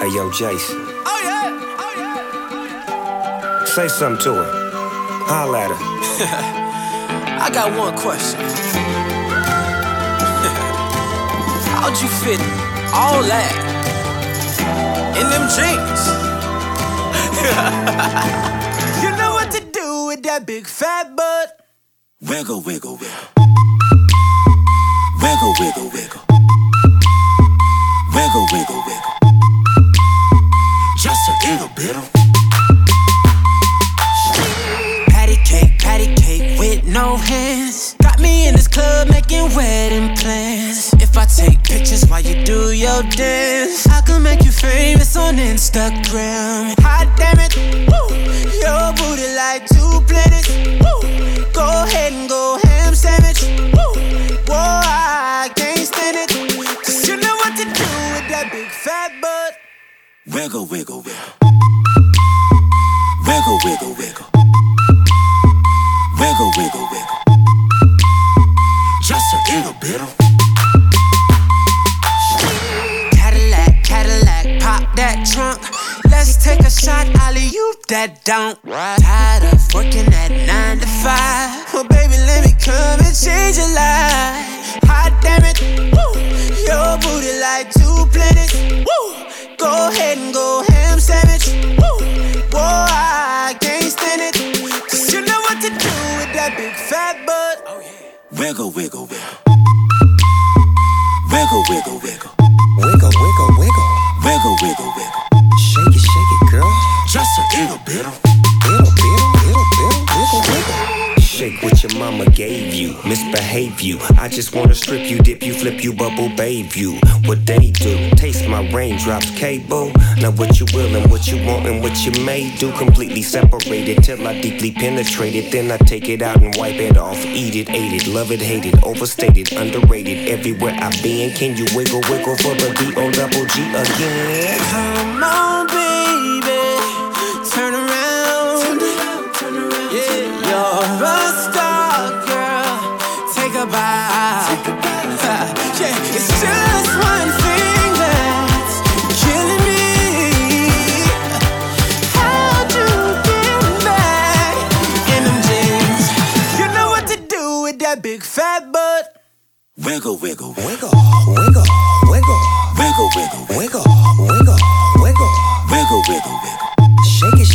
Hey, yo, Jason. Oh yeah, oh yeah. Say something to her. Holla at her. I got one question. How'd you fit all that in them jeans? You know what to do with that big fat butt. Wiggle, wiggle, wiggle. Wiggle, wiggle, wiggle. Wiggle, wiggle, wiggle. Just a little bit of Patty cake with no hands. Got me in this club making wedding plans. If I take pictures while you do your dance, I can make you famous on Instagram. Hot damn it, woo. Your booty like 2 planets, woo. Go ahead and go ham sandwich, woo. Whoa, I can't stand it, 'cause you know what to do with that big fat butt. wiggle, wiggle, wiggle. Wiggle, wiggle, wiggle. Wiggle, wiggle, wiggle. Just a little bit of Cadillac, pop that trunk. Let's take a shot, alley-oop that don't. Tired of working at 9 to 5. Well, baby, let me come and change your life. Hot damn it, woo. Your booty like 2 planets, woo. Go ahead and go ham sandwich, woo. Whoa, I can't stand it, 'cause you know what to do with that big fat butt. Oh yeah. wiggle, wiggle, wiggle. Wiggle, wiggle, wiggle. Wiggle, wiggle, wiggle. Wiggle, wiggle, wiggle. Shake it, girl. Just a little bit of Wiggle, wiggle. Shake what your mama gave you. Misbehave you. I just wanna strip you, dip you, flip you, bubble bathe you. What they do, taste my raindrops, cable. Now what you will and what you want and what you may do. Completely separated till I deeply penetrate it. Then I take it out and wipe it off. Eat it, ate it, love it, hate it. Overstated, underrated. Everywhere I've been, can you wiggle, wiggle for the D-O-double-G again? Come on, baby, turn around. Yeah, you're a star, girl. Take a bow. Yeah, it's just one thing that's killing me. How'd you get back in them jeans? You know what to do with that big fat butt. wiggle, wiggle, Wiggle, wiggle, wiggle. wiggle, wiggle, Wiggle, wiggle, wiggle. wiggle, wiggle, wiggle.